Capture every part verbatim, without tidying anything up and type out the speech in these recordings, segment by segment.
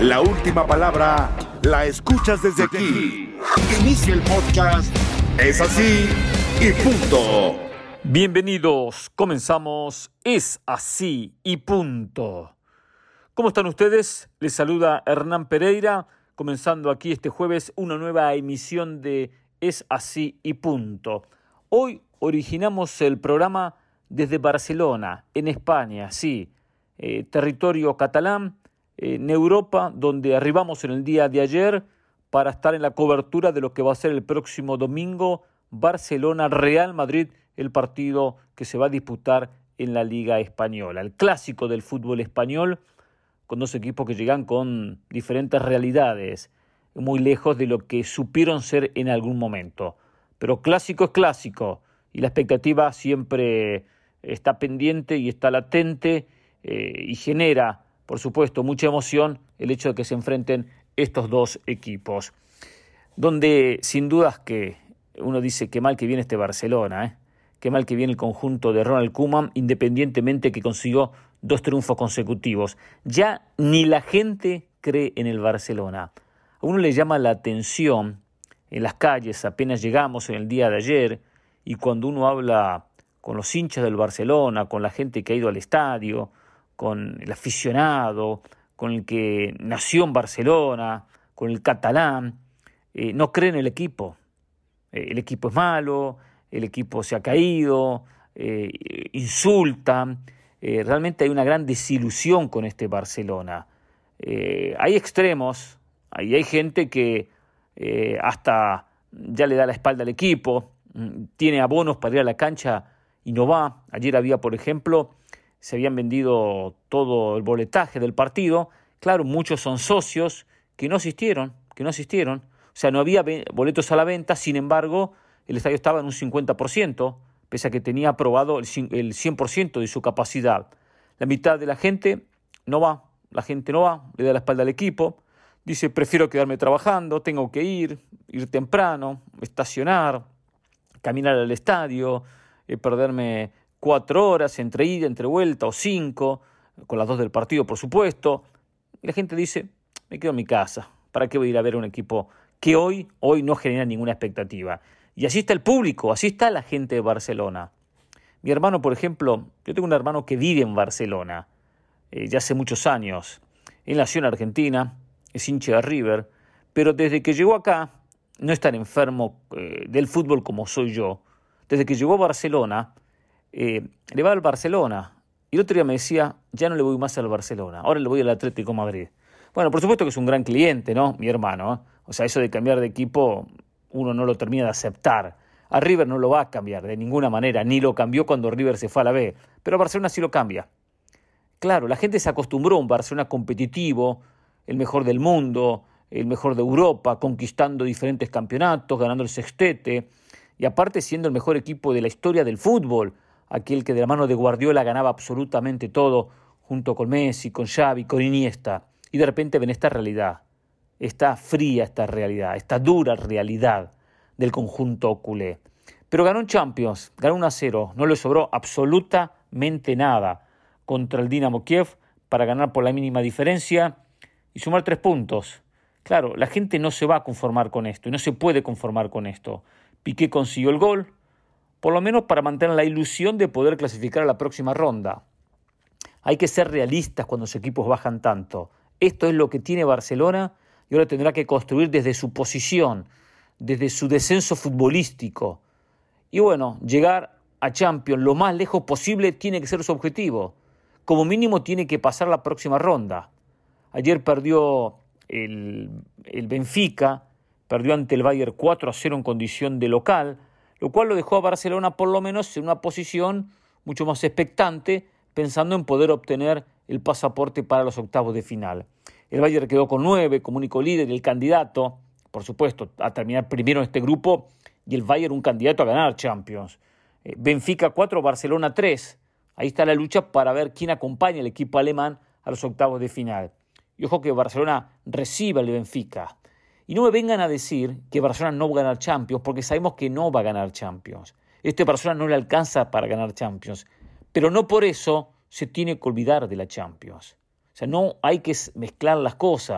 La última palabra la escuchas desde aquí. Inicia el podcast. Es así y punto. Bienvenidos, comenzamos. Es así y punto. ¿Cómo están ustedes? Les saluda Hernán Pereira, comenzando aquí este jueves una nueva emisión de Es así y punto. Hoy originamos el programa desde Barcelona, en España, sí, eh, territorio catalán, en Europa, donde arribamos en el día de ayer para estar en la cobertura de lo que va a ser el próximo domingo, Barcelona-Real Madrid, el partido que se va a disputar en la Liga Española, el clásico del fútbol español, con dos equipos que llegan con diferentes realidades, muy lejos de lo que supieron ser en algún momento. Pero clásico es clásico, y la expectativa siempre está pendiente y está latente, eh, y genera, por supuesto, mucha emoción el hecho de que se enfrenten estos dos equipos. Donde, sin dudas, que uno dice qué mal que viene este Barcelona, ¿eh? Qué mal que viene el conjunto de Ronald Koeman, independientemente que consiguió dos triunfos consecutivos. Ya ni la gente cree en el Barcelona. A uno le llama la atención en las calles, apenas llegamos en el día de ayer, y cuando uno habla con los hinchas del Barcelona, con la gente que ha ido al estadio, con el aficionado, con el que nació en Barcelona, con el catalán, eh, no creen en el equipo. Eh, el equipo es malo, el equipo se ha caído, eh, insultan. Eh, realmente hay una gran desilusión con este Barcelona. Eh, hay extremos, hay, hay gente que eh, hasta ya le da la espalda al equipo, tiene abonos para ir a la cancha y no va. Ayer había, por ejemplo, se habían vendido todo el boletaje del partido. Claro, muchos son socios que no asistieron, que no asistieron. O sea, no había boletos a la venta, sin embargo, el estadio estaba en un cincuenta por ciento, pese a que tenía aprobado el cien por ciento de su capacidad. La mitad de la gente no va, la gente no va, le da la espalda al equipo, dice, prefiero quedarme trabajando, tengo que ir, ir temprano, estacionar, caminar al estadio, eh, perderme cuatro horas entre ida, entre vuelta, o cinco, con las dos del partido, por supuesto. Y la gente dice, me quedo en mi casa, ¿para qué voy a ir a ver un equipo que hoy, hoy no genera ninguna expectativa? Y así está el público, así está la gente de Barcelona. Mi hermano, por ejemplo, yo tengo un hermano que vive en Barcelona, eh, ya hace muchos años. Él nació en Argentina, es hincha de River, pero desde que llegó acá, no es tan enfermo eh, del fútbol como soy yo. Desde que llegó a Barcelona, eh, le va al Barcelona. Y el otro día me decía, ya no le voy más al Barcelona, ahora le voy al Atlético de Madrid. Bueno, por supuesto que es un gran cliente, ¿no? Mi hermano, ¿eh? O sea, eso de cambiar de equipo, uno no lo termina de aceptar. A River no lo va a cambiar de ninguna manera, ni lo cambió cuando River se fue a la B. Pero a Barcelona sí lo cambia. Claro, la gente se acostumbró a un Barcelona competitivo, el mejor del mundo, el mejor de Europa, conquistando diferentes campeonatos, ganando el sextete, y aparte siendo el mejor equipo de la historia del fútbol, aquel que de la mano de Guardiola ganaba absolutamente todo, junto con Messi, con Xavi, con Iniesta. Y de repente ven esta realidad, esta fría esta realidad, esta dura realidad del conjunto culé. Pero ganó en Champions, ganó uno a cero, no le sobró absolutamente nada contra el Dinamo Kiev para ganar por la mínima diferencia y sumar tres puntos. Claro, la gente no se va a conformar con esto y no se puede conformar con esto. Piqué consiguió el gol, por lo menos para mantener la ilusión de poder clasificar a la próxima ronda. Hay que ser realistas cuando los equipos bajan tanto. Esto es lo que tiene Barcelona y ahora tendrá que construir desde su posición, desde su descenso futbolístico. Y bueno, llegar a Champions lo más lejos posible tiene que ser su objetivo. Como mínimo tiene que pasar la próxima ronda. Ayer perdió el, el Benfica, perdió ante el Bayern cuatro a cero en condición de local, lo cual lo dejó a Barcelona por lo menos en una posición mucho más expectante, pensando en poder obtener el pasaporte para los octavos de final. El Bayern quedó con nueve, como único líder y el candidato, por supuesto, a terminar primero en este grupo, y el Bayern un candidato a ganar Champions. Eh, Benfica cuatro, Barcelona tres. Ahí está la lucha para ver quién acompaña al equipo alemán a los octavos de final. Y ojo que Barcelona reciba el Benfica. Y no me vengan a decir que Barcelona no va a ganar Champions, porque sabemos que no va a ganar Champions. Este Barcelona no le alcanza para ganar Champions. Pero no por eso se tiene que olvidar de la Champions. O sea, no hay que mezclar las cosas.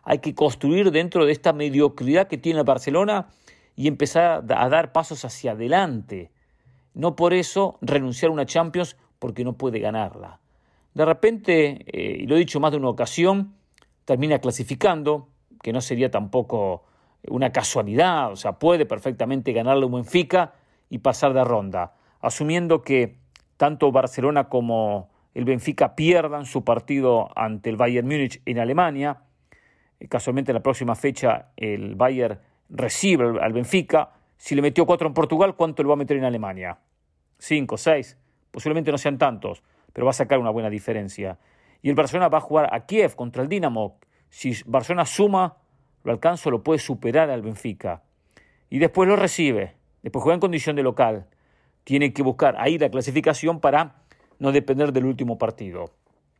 Hay que construir dentro de esta mediocridad que tiene el Barcelona y empezar a dar pasos hacia adelante. No por eso renunciar a una Champions porque no puede ganarla. De repente, eh, y lo he dicho más de una ocasión, termina clasificando, que no sería tampoco una casualidad, o sea, puede perfectamente ganarle un Benfica y pasar de ronda, asumiendo que tanto Barcelona como el Benfica pierdan su partido ante el Bayern Múnich en Alemania. Casualmente en la próxima fecha el Bayern recibe al Benfica. Si le metió cuatro en Portugal, ¿cuánto le va a meter en Alemania? Cinco, seis, posiblemente no sean tantos, pero va a sacar una buena diferencia. Y el Barcelona va a jugar a Kiev contra el Dinamo. Si Barcelona suma, lo alcanza, lo puede superar al Benfica. Y después lo recibe, después juega en condición de local. Tiene que buscar ahí la clasificación para no depender del último partido.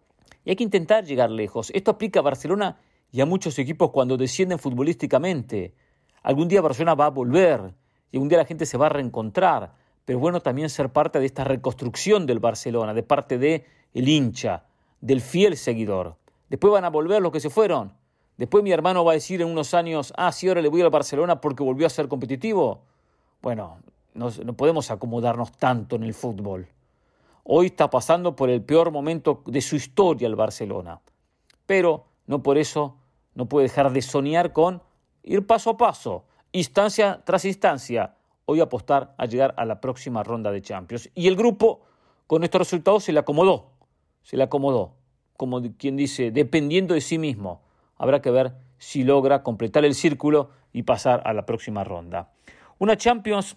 Y hay que intentar llegar lejos. Esto aplica a Barcelona y a muchos equipos cuando descienden futbolísticamente. Algún día Barcelona va a volver y algún día la gente se va a reencontrar. Pero bueno también ser parte de esta reconstrucción del Barcelona, de parte del hincha, del fiel seguidor. Después van a volver los que se fueron. Después mi hermano va a decir en unos años, ah, sí, ahora le voy al Barcelona porque volvió a ser competitivo. Bueno, no, no podemos acomodarnos tanto en el fútbol. Hoy está pasando por el peor momento de su historia el Barcelona. Pero no por eso no puede dejar de soñar con ir paso a paso, instancia tras instancia. Hoy apostar a llegar a la próxima ronda de Champions. Y el grupo, con estos resultados, se le acomodó. Se le acomodó. Como quien dice, dependiendo de sí mismo. Habrá que ver si logra completar el círculo y pasar a la próxima ronda. Una Champions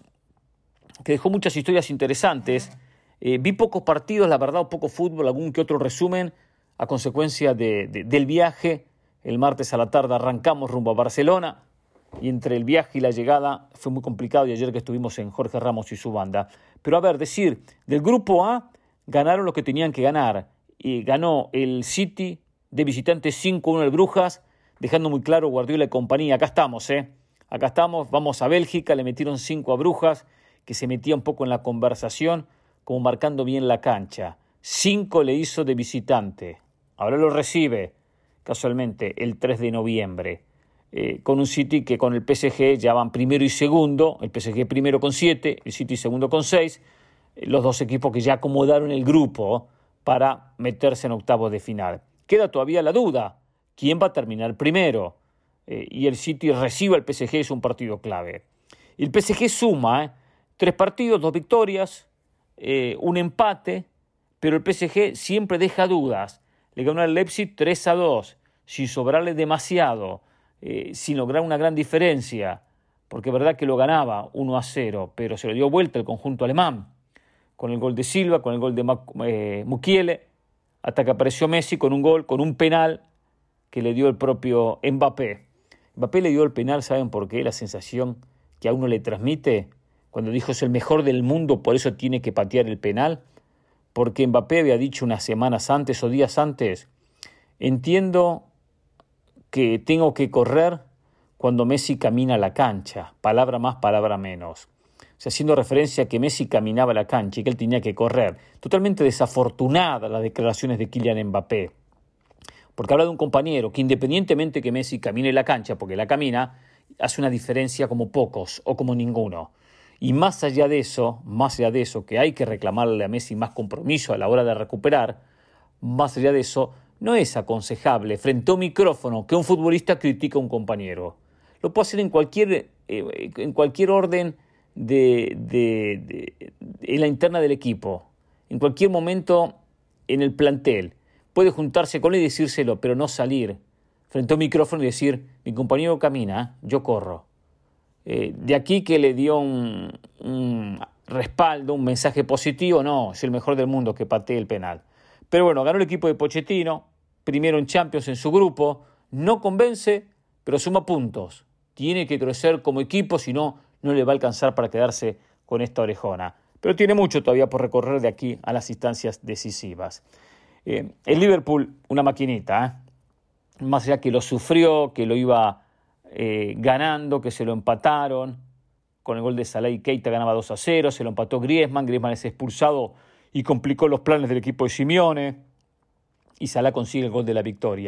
que dejó muchas historias interesantes. Eh, vi pocos partidos, la verdad, o poco fútbol, algún que otro resumen a consecuencia de, de, del viaje. El martes a la tarde arrancamos rumbo a Barcelona y entre el viaje y la llegada fue muy complicado y ayer que estuvimos en Jorge Ramos y su banda. Pero a ver, decir, del grupo A ganaron lo que tenían que ganar. Y ganó el City de visitante cinco uno el Brujas, dejando muy claro Guardiola y compañía. Acá estamos, ¿eh? Acá estamos, vamos a Bélgica, le metieron cinco a Brujas, que se metía un poco en la conversación, como marcando bien la cancha. cinco le hizo de visitante. Ahora lo recibe, casualmente, el tres de noviembre. Eh, con un City que con el P S G ya van primero y segundo. El P S G primero con siete, el City segundo con seis. Eh, los dos equipos que ya acomodaron el grupo para meterse en octavos de final. Queda todavía la duda. ¿Quién va a terminar primero? Eh, y el City recibe al P S G, es un partido clave. El P S G suma, ¿eh? Tres partidos, dos victorias, eh, un empate, pero el P S G siempre deja dudas. Le ganó al Leipzig tres a dos, sin sobrarle demasiado, eh, sin lograr una gran diferencia, porque es verdad que lo ganaba uno a cero, pero se lo dio vuelta el conjunto alemán, con el gol de Silva, con el gol de eh, Mukiele, hasta que apareció Messi con un gol, con un penal que le dio el propio Mbappé. Mbappé le dio el penal, ¿saben por qué? La sensación que a uno le transmite cuando dijo es el mejor del mundo, por eso tiene que patear el penal, porque Mbappé había dicho unas semanas antes o días antes, entiendo que tengo que correr cuando Messi camina a la cancha, palabra más, palabra menos. O sea, haciendo referencia a que Messi caminaba a la cancha y que él tenía que correr. Totalmente desafortunada las declaraciones de Kylian Mbappé, porque habla de un compañero que independientemente que Messi camine la cancha, porque la camina, hace una diferencia como pocos o como ninguno. Y más allá de eso, más allá de eso, que hay que reclamarle a Messi más compromiso a la hora de recuperar, más allá de eso, no es aconsejable frente a un micrófono que un futbolista critique a un compañero. Lo puede hacer en cualquier, eh, en cualquier orden de, de, de, de, en la interna del equipo, en cualquier momento en el plantel. Puede juntarse con él y decírselo, pero no salir frente a un micrófono y decir, mi compañero camina, yo corro. Eh, de aquí que le dio un, un respaldo, un mensaje positivo, no, es el mejor del mundo que patee el penal. Pero bueno, ganó el equipo de Pochettino, primero en Champions en su grupo, no convence, pero suma puntos. Tiene que crecer como equipo, si no, no le va a alcanzar para quedarse con esta orejona. Pero tiene mucho todavía por recorrer de aquí a las instancias decisivas. Eh, el Liverpool, una maquinita, ¿eh? Más allá que lo sufrió, que lo iba eh, ganando, que se lo empataron, con el gol de Salah y Keita ganaba dos a cero, se lo empató Griezmann, Griezmann es expulsado y complicó los planes del equipo de Simeone, y Salah consigue el gol de la victoria.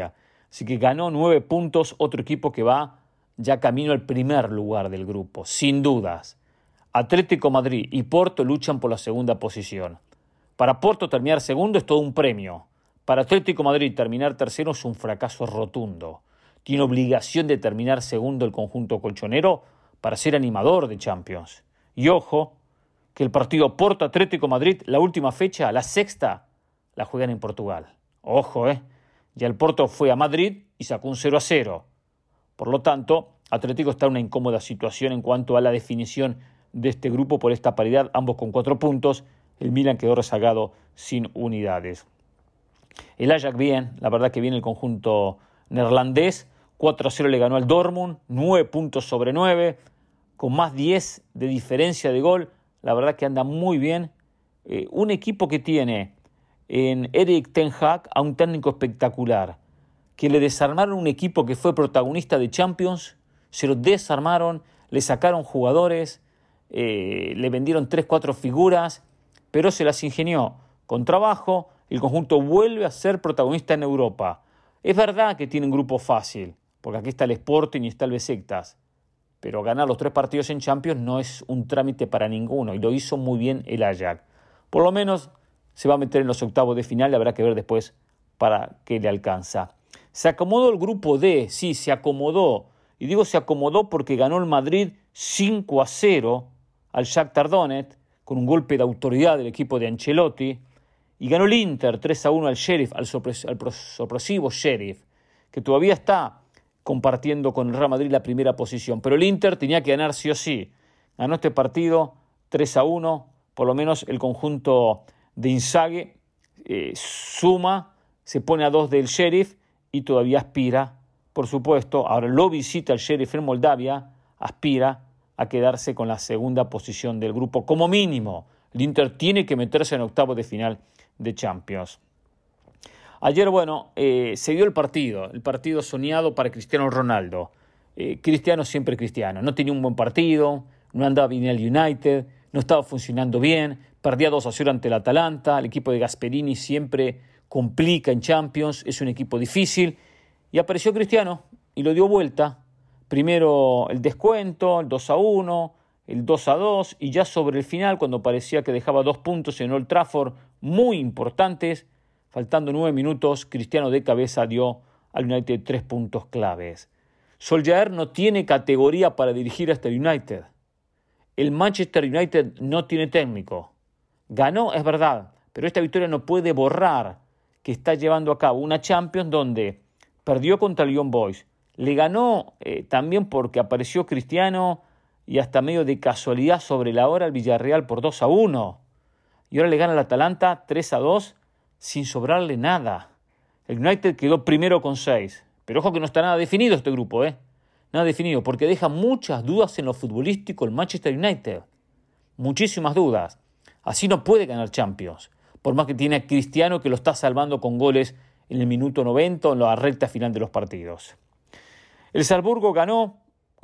Así que ganó nueve puntos, otro equipo que va ya camino al primer lugar del grupo, sin dudas. Atlético Madrid y Porto luchan por la segunda posición. Para Porto terminar segundo es todo un premio. Para Atlético Madrid terminar tercero es un fracaso rotundo. Tiene obligación de terminar segundo el conjunto colchonero para ser animador de Champions. Y ojo, que el partido Porto-Atlético Madrid, la última fecha, la sexta, la juegan en Portugal. Ojo, ¿eh? Ya el Porto fue a Madrid y sacó un cero a cero. Por lo tanto, Atlético está en una incómoda situación en cuanto a la definición de este grupo por esta paridad, ambos con cuatro puntos. El Milan quedó rezagado sin unidades. El Ajax bien, la verdad que viene el conjunto neerlandés. cuatro a cero le ganó al Dortmund, nueve puntos sobre nueve, con más diez de diferencia de gol. La verdad que anda muy bien. Eh, un equipo que tiene en Erik ten Hag a un técnico espectacular, que le desarmaron un equipo que fue protagonista de Champions, se lo desarmaron, le sacaron jugadores, eh, le vendieron tres, cuatro figuras, pero se las ingenió con trabajo. El conjunto vuelve a ser protagonista en Europa. Es verdad que tiene un grupo fácil, porque aquí está el Sporting y está el Besiktas, pero ganar los tres partidos en Champions no es un trámite para ninguno, y lo hizo muy bien el Ajax. Por lo menos se va a meter en los octavos de final y habrá que ver después para qué le alcanza. Se acomodó el grupo D, sí, se acomodó. Y digo se acomodó porque ganó el Madrid cinco a cero al Shakhtar Donetsk, con un golpe de autoridad del equipo de Ancelotti. Y ganó el Inter tres a uno al Sheriff, al, sorpres- al sorpresivo Sheriff, que todavía está compartiendo con el Real Madrid la primera posición. Pero el Inter tenía que ganar sí o sí. Ganó este partido tres a uno, por lo menos el conjunto de Inzaghi eh, suma, se pone a dos del Sheriff y todavía aspira, por supuesto, ahora lo visita el Sheriff en Moldavia, aspira a quedarse con la segunda posición del grupo. Como mínimo, el Inter tiene que meterse en octavos de final de Champions. Ayer, bueno, eh, se dio el partido, el partido soñado para Cristiano Ronaldo. Eh, Cristiano siempre Cristiano, no tenía un buen partido, no andaba bien el United, no estaba funcionando bien, perdía dos a cero ante el Atalanta, el equipo de Gasperini siempre complica en Champions, es un equipo difícil, y apareció Cristiano y lo dio vuelta. Primero el descuento, el dos a uno, el dos a dos, y ya sobre el final, cuando parecía que dejaba dos puntos en Old Trafford muy importantes, faltando nueve minutos, Cristiano de cabeza dio al United tres puntos claves. Solskjaer no tiene categoría para dirigir a este United. El Manchester United no tiene técnico. Ganó, es verdad, pero esta victoria no puede borrar que está llevando a cabo una Champions donde perdió contra el Young Boys. Le ganó eh, también porque apareció Cristiano y hasta medio de casualidad sobre la hora al Villarreal por dos a uno. Y ahora le gana al Atalanta tres a dos sin sobrarle nada. El United quedó primero con seis. Pero ojo que no está nada definido este grupo, ¿eh? Nada definido, porque deja muchas dudas en lo futbolístico el Manchester United. Muchísimas dudas. Así no puede ganar Champions. Por más que tiene a Cristiano que lo está salvando con goles en el minuto noventa o en la recta final de los partidos. El Salzburgo ganó,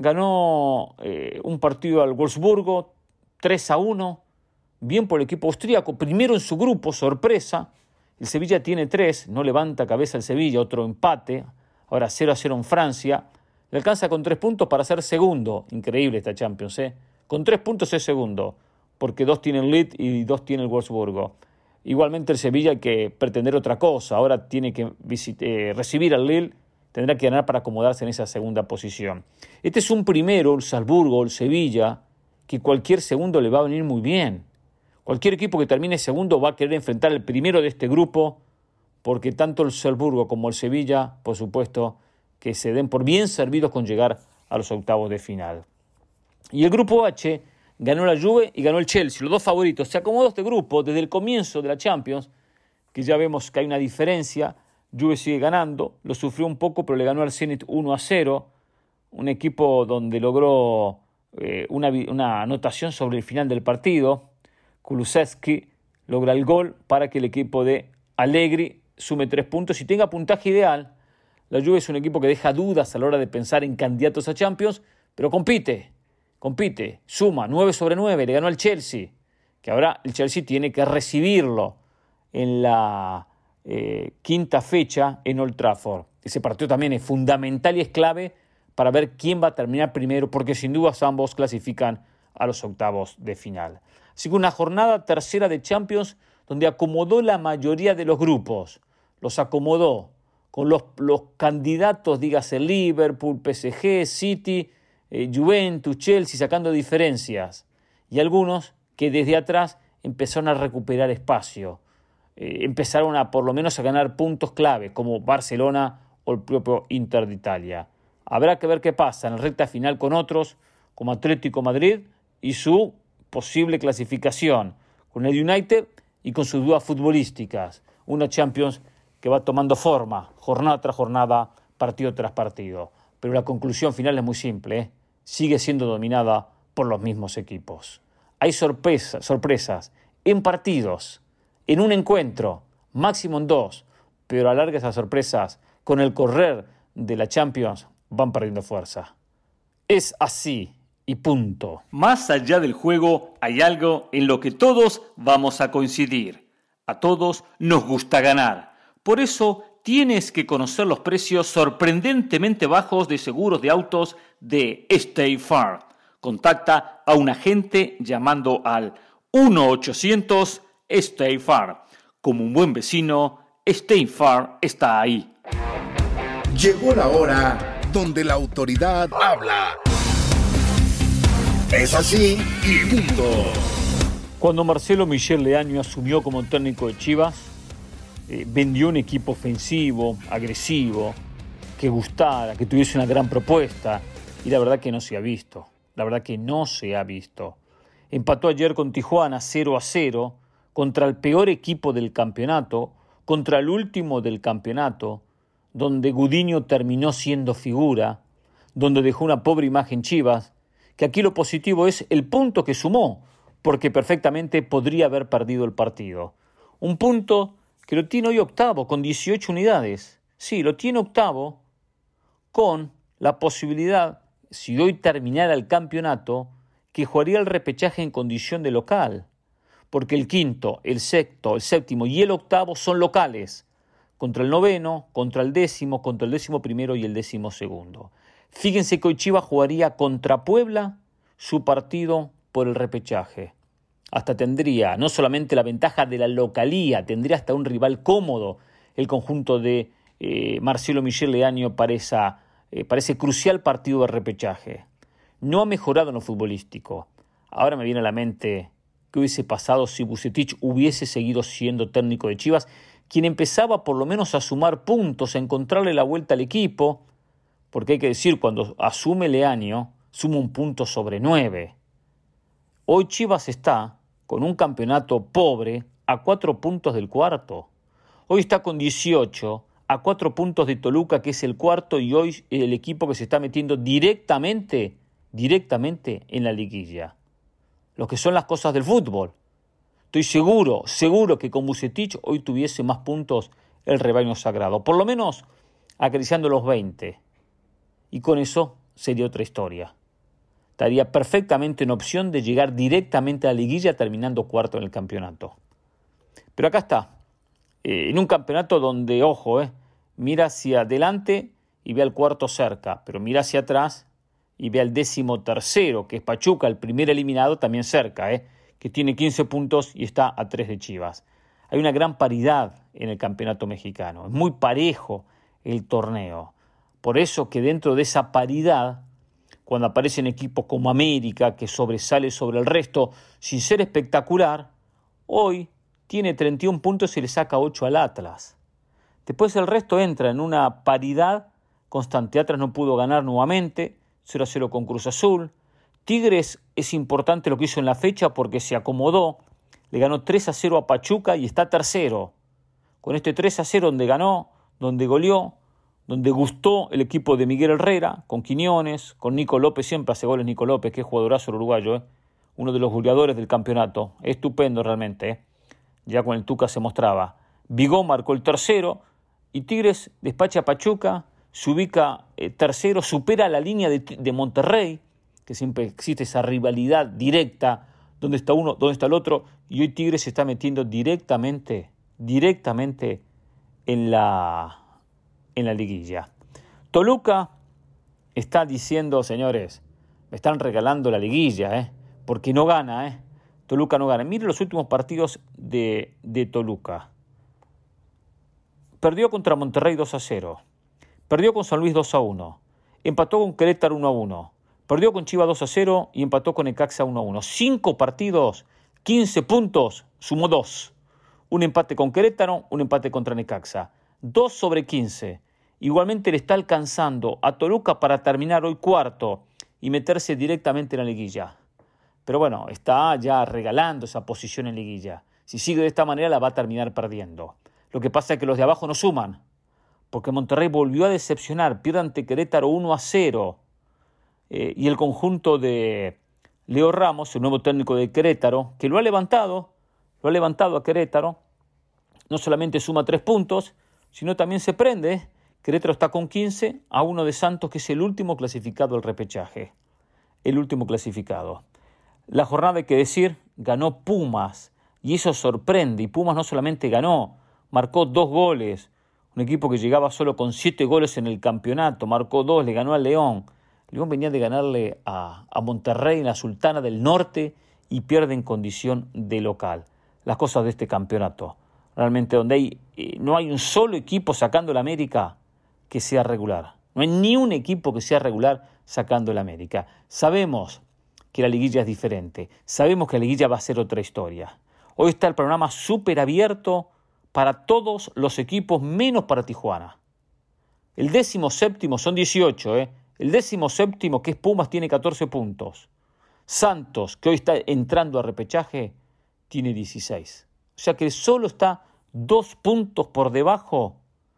ganó eh, un partido al Wolfsburgo tres a uno. Bien por el equipo austríaco, primero en su grupo, sorpresa. El Sevilla tiene tres, no levanta cabeza el Sevilla, otro empate. Ahora cero a cero en Francia. Le alcanza con tres puntos para ser segundo. Increíble esta Champions, ¿eh? Con tres puntos es segundo, porque dos tienen Leeds y dos tiene el Wolfsburgo. Igualmente el Sevilla hay que pretender otra cosa. Ahora tiene que visit- eh, recibir al Lille, tendrá que ganar para acomodarse en esa segunda posición. Este es un primero, el Salzburgo, el Sevilla, que cualquier segundo le va a venir muy bien. Cualquier equipo que termine segundo va a querer enfrentar al primero de este grupo, porque tanto el Salzburgo como el Sevilla, por supuesto, que se den por bien servidos con llegar a los octavos de final. Y el grupo H ganó la Juve y ganó el Chelsea, los dos favoritos. Se acomodó este grupo desde el comienzo de la Champions, que ya vemos que hay una diferencia. Juve sigue ganando, lo sufrió un poco, pero le ganó al Zenit uno a cero, un equipo donde logró eh, una, una anotación sobre el final del partido. Kulusevski logra el gol para que el equipo de Allegri sume tres puntos y tenga puntaje ideal. La Juve es un equipo que deja dudas a la hora de pensar en candidatos a Champions, pero compite, compite, suma nueve sobre nueve, le ganó al Chelsea, que ahora el Chelsea tiene que recibirlo en la eh, quinta fecha en Old Trafford. ese partido también es fundamental y es clave para ver quién va a terminar primero, porque sin dudas ambos clasifican a los octavos de final. Así que una jornada tercera de Champions donde acomodó la mayoría de los grupos, los acomodó con los, los candidatos, dígase Liverpool, P S G, City, eh, Juventus, Chelsea, sacando diferencias, y algunos que desde atrás empezaron a recuperar espacio, eh, empezaron a por lo menos a ganar puntos clave, como Barcelona o el propio Inter de Italia. Habrá que ver qué pasa en la recta final con otros, como Atlético Madrid y su posible clasificación, con el United y con sus dudas futbolísticas. Una Champions que va tomando forma, jornada tras jornada, partido tras partido. Pero la conclusión final es muy simple, ¿eh? Sigue siendo dominada por los mismos equipos. Hay sorpresa, sorpresas en partidos, en un encuentro, máximo en dos, pero a largas esas sorpresas, con el correr de la Champions, van perdiendo fuerza. Es así y punto. Más allá del juego, hay algo en lo que todos vamos a coincidir. A todos nos gusta ganar. Por eso tienes que conocer los precios sorprendentemente bajos de seguros de autos de State Farm. Contacta a un agente llamando al uno ochocientos State Farm. Como un buen vecino, State Farm está ahí. Llegó la hora donde la autoridad habla. Es así y punto. Cuando Marcelo Michel Leaño asumió como técnico de Chivas, eh, vendió un equipo ofensivo, agresivo, que gustara, que tuviese una gran propuesta, y la verdad que no se ha visto. La verdad que no se ha visto. Empató ayer con Tijuana cero a cero, contra el peor equipo del campeonato, contra el último del campeonato, donde Gudiño terminó siendo figura, donde dejó una pobre imagen Chivas, que aquí lo positivo es el punto que sumó, porque perfectamente podría haber perdido el partido. Un punto que lo tiene hoy octavo, con dieciocho unidades. Sí, lo tiene octavo, con la posibilidad, si hoy terminara el campeonato, que jugaría el repechaje en condición de local, porque el quinto, el sexto, el séptimo y el octavo son locales, contra el noveno, contra el décimo, contra el décimo primero y el décimo segundo. Fíjense que hoy Chivas jugaría contra Puebla su partido por el repechaje. Hasta tendría no solamente la ventaja de la localía, tendría hasta un rival cómodo el conjunto de eh, Marcelo Michel Leaño para, esa, eh, para ese crucial partido de repechaje. No ha mejorado en lo futbolístico. Ahora me viene a la mente qué hubiese pasado si Vucetich hubiese seguido siendo técnico de Chivas, quien empezaba por lo menos a sumar puntos, a encontrarle la vuelta al equipo, porque hay que decir, cuando asume Leaño, suma un punto sobre nueve. Hoy Chivas está con un campeonato pobre a cuatro puntos del cuarto. Hoy está con dieciocho, a cuatro puntos de Toluca, que es el cuarto, y hoy el equipo que se está metiendo directamente, directamente en la liguilla. Lo que son las cosas del fútbol. Estoy seguro, seguro que con Vucetich hoy tuviese más puntos el rebaño sagrado. Por lo menos acariciando los veinte. Y con eso sería otra historia. Estaría perfectamente en opción de llegar directamente a la liguilla terminando cuarto en el campeonato. Pero acá está, eh, en un campeonato donde, ojo, eh, mira hacia adelante y ve al cuarto cerca, pero mira hacia atrás y ve al décimo tercero, que es Pachuca, el primer eliminado, también cerca, eh, que tiene quince puntos y está a tres de Chivas. Hay una gran paridad en el campeonato mexicano, es muy parejo el torneo. Por eso que dentro de esa paridad, cuando aparecen equipos como América, que sobresale sobre el resto sin ser espectacular, hoy tiene treinta y un puntos y le saca ocho al Atlas. Después el resto entra en una paridad constante. Atlas no pudo ganar nuevamente, cero a cero con Cruz Azul. Tigres es importante lo que hizo en la fecha porque se acomodó, le ganó tres a cero a Pachuca y está tercero. Con este tres a cero donde ganó, donde goleó, donde gustó el equipo de Miguel Herrera, con Quiñones, con Nico López, siempre hace goles Nico López, que es jugadorazo el uruguayo, ¿eh? Uno de los goleadores del campeonato, estupendo realmente, ¿eh? Ya con el Tuca se mostraba. Vigó marcó el tercero y Tigres despacha a Pachuca, se ubica eh, tercero, supera la línea de, de Monterrey, que siempre existe esa rivalidad directa, donde está uno, donde está el otro, y hoy Tigres se está metiendo directamente, directamente en la... en la liguilla. Toluca está diciendo, señores, me están regalando la liguilla, ¿eh? porque no gana, ¿eh? Toluca no gana. Miren los últimos partidos de, de Toluca. Perdió contra Monterrey dos a cero. Perdió con San Luis dos a uno. Empató con Querétaro uno a uno. Perdió con Chivas dos a cero y empató con Necaxa uno a uno. Cinco partidos, quince puntos, sumó dos. Un empate con Querétaro, un empate contra Necaxa. dos sobre quince. Igualmente le está alcanzando a Toluca para terminar hoy cuarto y meterse directamente en la liguilla. Pero bueno, está ya regalando esa posición en liguilla. Si sigue de esta manera la va a terminar perdiendo. Lo que pasa es que los de abajo no suman, porque Monterrey volvió a decepcionar, pierde ante Querétaro uno a cero. Eh, y el conjunto de Leo Ramos, el nuevo técnico de Querétaro, que lo ha levantado, lo ha levantado a Querétaro, no solamente suma tres puntos, sino también se prende. Querétaro está con quince a uno de Santos, que es el último clasificado al repechaje. El último clasificado. La jornada, hay que decir, ganó Pumas, y eso sorprende. Y Pumas no solamente ganó, marcó dos goles. Un equipo que llegaba solo con siete goles en el campeonato, marcó dos, le ganó al León. León venía de ganarle a, a Monterrey en la Sultana del Norte y pierde en condición de local. Las cosas de este campeonato. Realmente donde hay, eh, no hay un solo equipo sacando el América que sea regular. No hay ni un equipo que sea regular sacando el América. Sabemos que la liguilla es diferente. Sabemos que la liguilla va a ser otra historia. Hoy está el programa súper abierto para todos los equipos, menos para Tijuana. El décimo séptimo son dieciocho, ¿eh? El décimo séptimo, que es Pumas, tiene catorce puntos. Santos, que hoy está entrando a repechaje, tiene dieciséis. O sea que solo está dos puntos por debajo.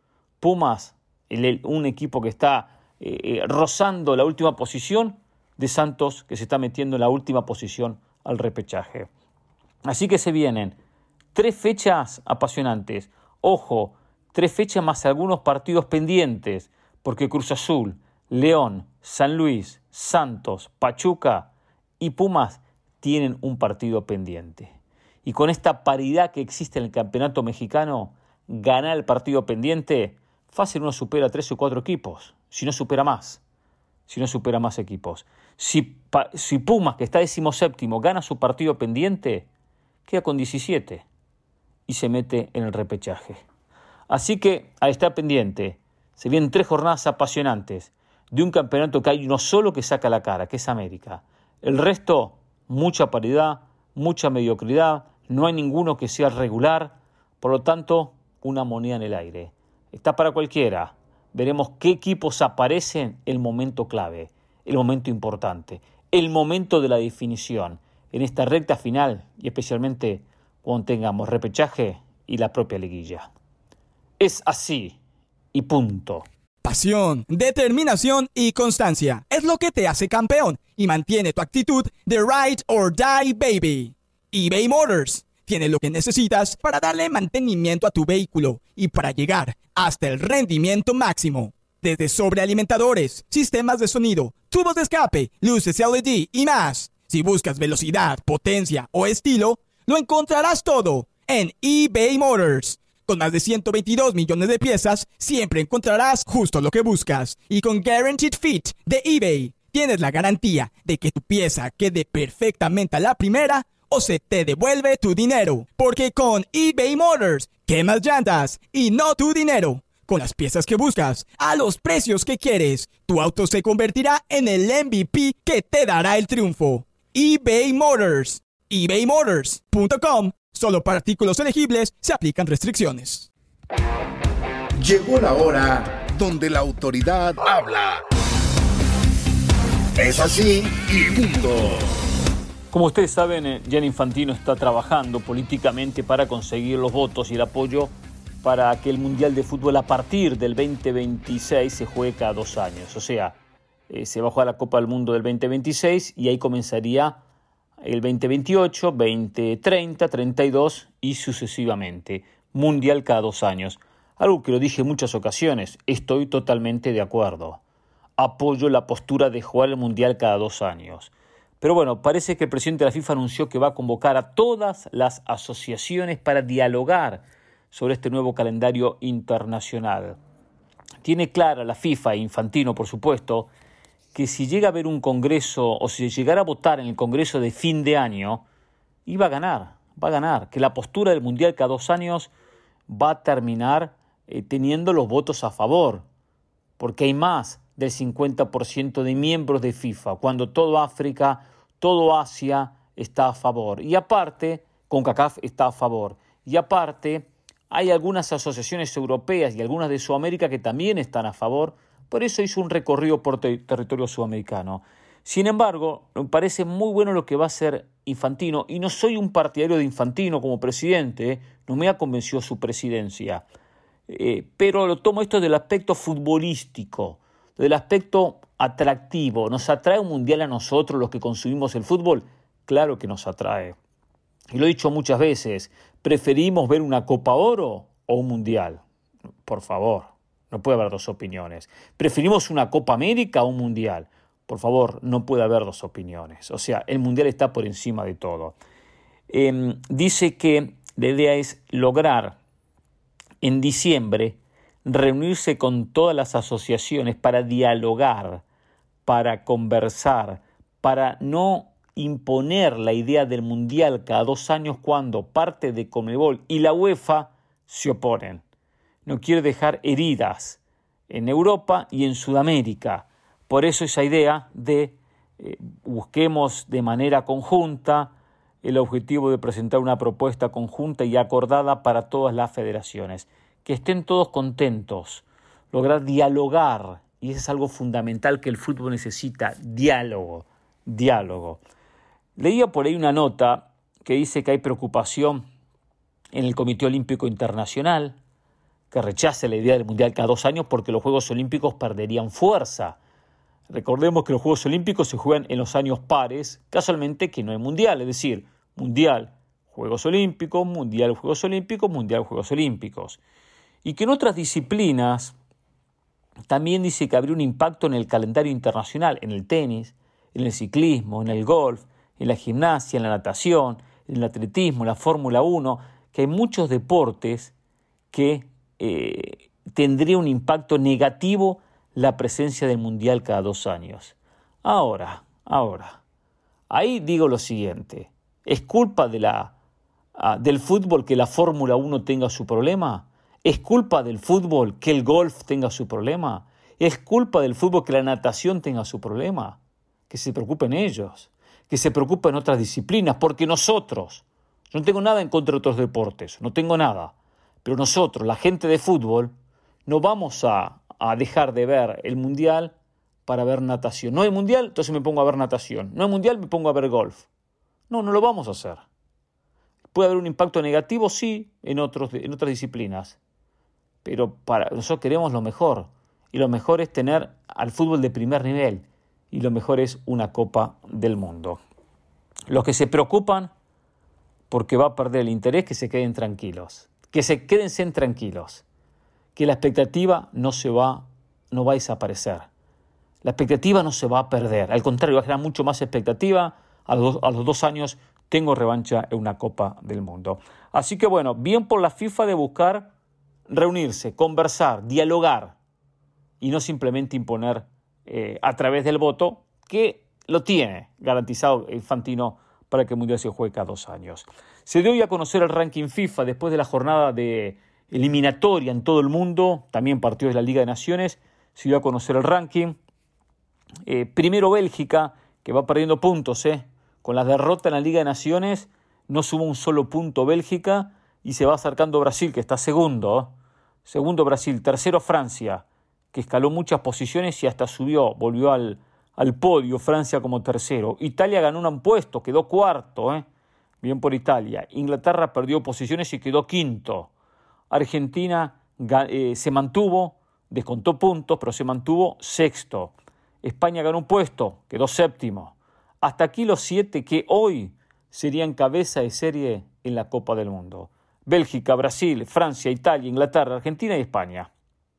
Pumas, el, un equipo que está eh, rozando la última posición, de Santos, que se está metiendo en la última posición al repechaje. Así que se vienen tres fechas apasionantes. Ojo, tres fechas más algunos partidos pendientes, porque Cruz Azul, León, San Luis, Santos, Pachuca y Pumas tienen un partido pendiente. Y con esta paridad que existe en el campeonato mexicano, ganar el partido pendiente, fácil uno supera tres o cuatro equipos, si no supera más. Si no supera más equipos. Si, si Pumas, que está decimoséptimo, gana su partido pendiente, queda con diecisiete y se mete en el repechaje. Así que, a estar pendiente, se vienen tres jornadas apasionantes de un campeonato que hay uno solo que saca la cara, que es América. El resto, mucha paridad, mucha mediocridad, no hay ninguno que sea regular, por lo tanto, una moneda en el aire. Está para cualquiera. Veremos qué equipos aparecen en el momento clave, el momento importante, el momento de la definición, en esta recta final y especialmente cuando tengamos repechaje y la propia liguilla. Es así y punto. Pasión, determinación y constancia es lo que te hace campeón y mantiene tu actitud de ride or die, baby. eBay Motors tiene lo que necesitas para darle mantenimiento a tu vehículo y para llegar hasta el rendimiento máximo. Desde sobrealimentadores, sistemas de sonido, tubos de escape, luces L E D y más. Si buscas velocidad, potencia o estilo, lo encontrarás todo en eBay Motors. Con más de ciento veintidós millones de piezas, siempre encontrarás justo lo que buscas. Y con Guaranteed Fit de eBay, tienes la garantía de que tu pieza quede perfectamente a la primera o se te devuelve tu dinero. Porque con eBay Motors, quemas llantas y no tu dinero. Con las piezas que buscas, a los precios que quieres, tu auto se convertirá en el M V P que te dará el triunfo. eBay Motors. ebay motors punto com. Solo para artículos elegibles se aplican restricciones. Llegó la hora donde la autoridad habla. Es así y punto. Como ustedes saben, Gianni Infantino está trabajando políticamente para conseguir los votos y el apoyo para que el Mundial de Fútbol a partir del veinte veintiséis se juegue cada dos años. O sea, eh, se va a jugar la Copa del Mundo del veinte veintiséis y ahí comenzaría el veinte veintiocho, veinte treinta, treinta y dos y sucesivamente. Mundial cada dos años. Algo que lo dije en muchas ocasiones. Estoy totalmente de acuerdo. Apoyo la postura de jugar el Mundial cada dos años. Pero bueno, parece que el presidente de la FIFA anunció que va a convocar a todas las asociaciones para dialogar sobre este nuevo calendario internacional. tiene clara la FIFA, e Infantino por supuesto, que si llega a haber un congreso o si llegara a votar en el congreso de fin de año, iba a ganar, va a ganar, que la postura del Mundial cada dos años va a terminar eh, teniendo los votos a favor, porque hay más del cincuenta por ciento de miembros de FIFA, cuando todo África, todo Asia está a favor. Y aparte, CONCACAF está a favor. Y aparte, hay algunas asociaciones europeas y algunas de Sudamérica que también están a favor. Por eso hizo un recorrido por ter- territorio sudamericano. Sin embargo, me parece muy bueno lo que va a hacer Infantino, y no soy un partidario de Infantino como presidente, ¿eh? No me ha convencido su presidencia. Eh, pero lo tomo esto del aspecto futbolístico, del aspecto atractivo. ¿Nos atrae un mundial a nosotros, los que consumimos el fútbol? Claro que nos atrae. Y lo he dicho muchas veces, ¿preferimos ver una Copa Oro o un mundial? Por favor, no puede haber dos opiniones. ¿Preferimos una Copa América o un mundial? Por favor, no puede haber dos opiniones. O sea, el mundial está por encima de todo. Eh, dice que la idea es lograr en diciembre reunirse con todas las asociaciones para dialogar, para conversar, para no imponer la idea del mundial cada dos años cuando parte de Conmebol y la UEFA se oponen. No quiere dejar heridas en Europa y en Sudamérica. Por eso esa idea de eh, busquemos de manera conjunta el objetivo de presentar una propuesta conjunta y acordada para todas las federaciones. Que estén todos contentos, lograr dialogar, y eso es algo fundamental que el fútbol necesita, diálogo, diálogo. Leía por ahí una nota que dice que hay preocupación en el Comité Olímpico Internacional, que rechace la idea del Mundial cada dos años porque los Juegos Olímpicos perderían fuerza. Recordemos que los Juegos Olímpicos se juegan en los años pares, casualmente que no hay Mundial, es decir, Mundial, Juegos Olímpicos, Mundial, Juegos Olímpicos, Mundial, Juegos Olímpicos. Y que en otras disciplinas también dice que habría un impacto en el calendario internacional, en el tenis, en el ciclismo, en el golf, en la gimnasia, en la natación, en el atletismo, en la Fórmula uno, que hay muchos deportes que eh, tendría un impacto negativo la presencia del Mundial cada dos años. Ahora, ahora, ahí digo lo siguiente, ¿es culpa de la, uh, del fútbol que la Fórmula uno tenga su problema? ¿Es culpa del fútbol que el golf tenga su problema? ¿Es culpa del fútbol que la natación tenga su problema? Que se preocupen ellos, que se preocupen otras disciplinas, porque nosotros, yo no tengo nada en contra de otros deportes, no tengo nada, pero nosotros, la gente de fútbol, no vamos a, a dejar de ver el Mundial para ver natación. No hay Mundial, entonces me pongo a ver natación. No hay Mundial, me pongo a ver golf. No, no lo vamos a hacer. ¿Puede haber un impacto negativo? Sí, en, otros, en otras disciplinas. Pero para, nosotros queremos lo mejor. Y lo mejor es tener al fútbol de primer nivel. Y lo mejor es una Copa del Mundo. Los que se preocupan porque va a perder el interés, que se queden tranquilos. Que se quédense tranquilos. Que la expectativa no se va, no va a desaparecer. La expectativa no se va a perder. Al contrario, va a generar mucho más expectativa. A los, a los dos años tengo revancha en una Copa del Mundo. Así que bueno, bien por la FIFA de buscar reunirse, conversar, dialogar y no simplemente imponer eh, a través del voto, que lo tiene garantizado Infantino para que el Mundial se juegue cada dos años. Se dio hoy a conocer el ranking FIFA después de la jornada de eliminatoria en todo el mundo, también partidos de la Liga de Naciones, se dio a conocer el ranking. Eh, primero Bélgica, que va perdiendo puntos, eh. con la derrota en la Liga de Naciones, no sumó un solo punto Bélgica y se va acercando Brasil, que está segundo. ¿eh? Segundo Brasil, tercero Francia, que escaló muchas posiciones y hasta subió, volvió al, al podio, Francia como tercero. Italia ganó un puesto, quedó cuarto, ¿eh? bien por Italia. Inglaterra perdió posiciones y quedó quinto. Argentina eh, se mantuvo, descontó puntos, pero se mantuvo sexto. España ganó un puesto, quedó séptimo. Hasta aquí los siete que hoy serían cabeza de serie en la Copa del Mundo. Bélgica, Brasil, Francia, Italia, Inglaterra, Argentina y España.